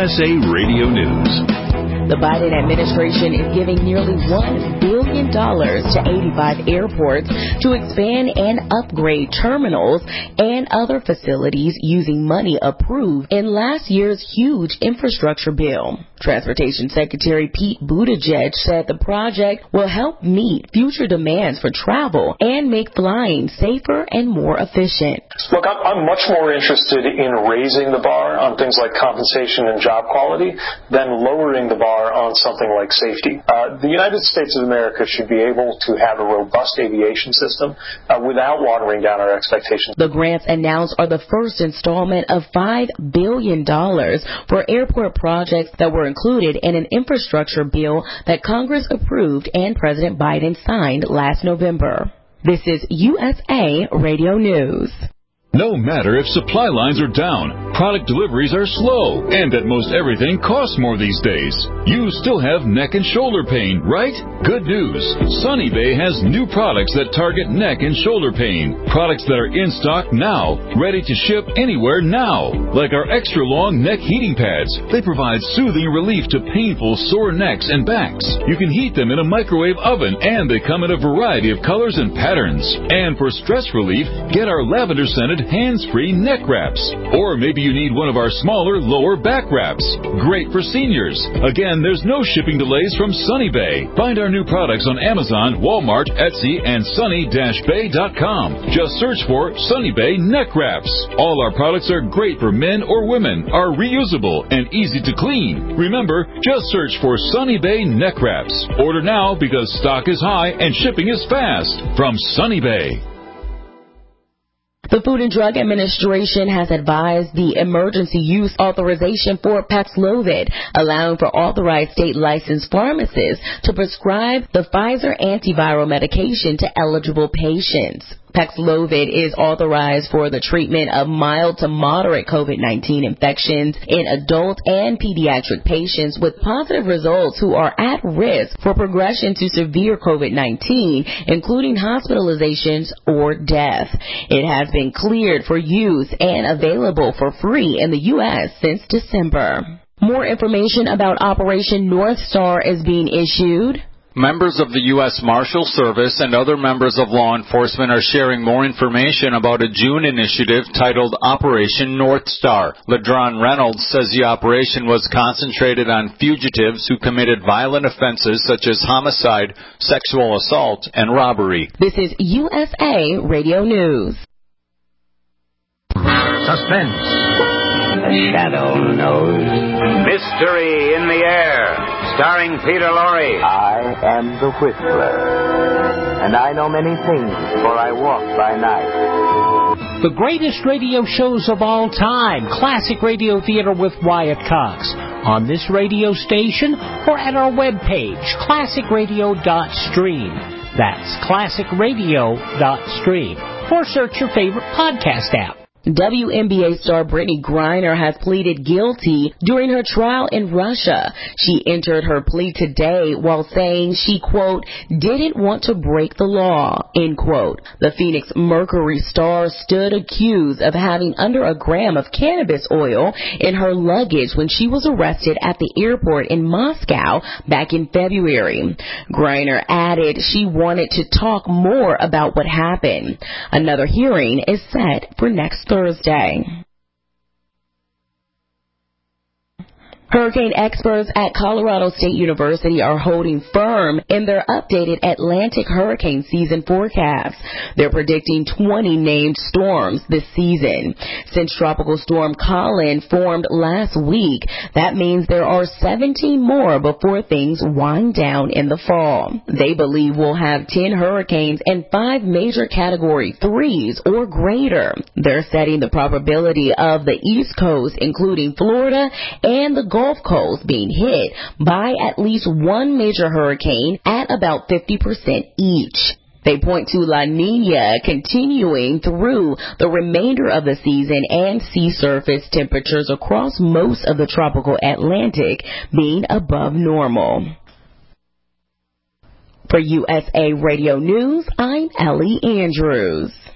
USA Radio News. The Biden administration is giving nearly $1 billion to 85 airports to expand and upgrade terminals and other facilities using money approved in last year's huge infrastructure bill. Transportation Secretary Pete Buttigieg said the project will help meet future demands for travel and make flying safer and more efficient. Look, I'm much more interested in raising the bar on things like compensation and job quality than lowering the bar on something like safety. The United States of America should be able to have a robust aviation system without watering down our expectations. The grants announced are the first installment of $5 billion for airport projects that were included in an infrastructure bill that Congress approved and President Biden signed last November. This is USA Radio News. No matter if supply lines are down, product deliveries are slow, and that most everything costs more these days, you still have neck and shoulder pain, right? Good news. Sunny Bay has new products that target neck and shoulder pain. Products that are in stock now, ready to ship anywhere now. Like our extra long neck heating pads. They provide soothing relief to painful sore necks and backs. You can heat them in a microwave oven, and they come in a variety of colors and patterns. And for stress relief, get our lavender scented hands-free neck wraps. Or maybe you need one of our smaller lower back wraps. Great for seniors. Again, there's no shipping delays from Sunny Bay. Find our new products on Amazon, Walmart, Etsy, and sunny-bay.com. Just search for Sunny Bay neck wraps. All our products are great for men or women, are reusable, and easy to clean. Remember, just search for Sunny Bay neck wraps. Order now because stock is high and shipping is fast. From Sunny Bay. The Food and Drug Administration has advised the emergency use authorization for Paxlovid, allowing for authorized state licensed pharmacists to prescribe the Pfizer antiviral medication to eligible patients. Paxlovid is authorized for the treatment of mild to moderate COVID-19 infections in adult and pediatric patients with positive results who are at risk for progression to severe COVID-19, including hospitalizations or death. It has been cleared for use and available for free in the U.S. since December. More information about Operation North Star is being issued. Members of the U.S. Marshal Service and other members of law enforcement are sharing more information about a June initiative titled Operation North Star. LaDron Reynolds says the operation was concentrated on fugitives who committed violent offenses such as homicide, sexual assault, and robbery. This is USA Radio News. Suspense. The Shadow Knows. Mystery in the Air, starring Peter Lorre. I am the Whistler, and I know many things, for I walk by night. The greatest radio shows of all time, Classic Radio Theater with Wyatt Cox, on this radio station or at our webpage, classicradio.stream. That's classicradio.stream. Or search your favorite podcast app. WNBA star Brittany Griner has pleaded guilty during her trial in Russia. She entered her plea today while saying she, quote, didn't want to break the law, end quote. The Phoenix Mercury star stood accused of having under a gram of cannabis oil in her luggage when she was arrested at the airport in Moscow back in February. Griner added she wanted to talk more about what happened. Another hearing is set for next Thursday. Hurricane experts at Colorado State University are holding firm in their updated Atlantic hurricane season forecast. They're predicting 20 named storms this season. Since Tropical Storm Colin formed last week, that means there are 17 more before things wind down in the fall. They believe we'll have 10 hurricanes and 5 major Category 3s or greater. They're setting the probability of the East Coast, including Florida and the Gulf Coast, being hit by at least one major hurricane at about 50% each. They point to La Nina continuing through the remainder of the season and sea surface temperatures across most of the tropical Atlantic being above normal. For USA Radio News, I'm Ellie Andrews.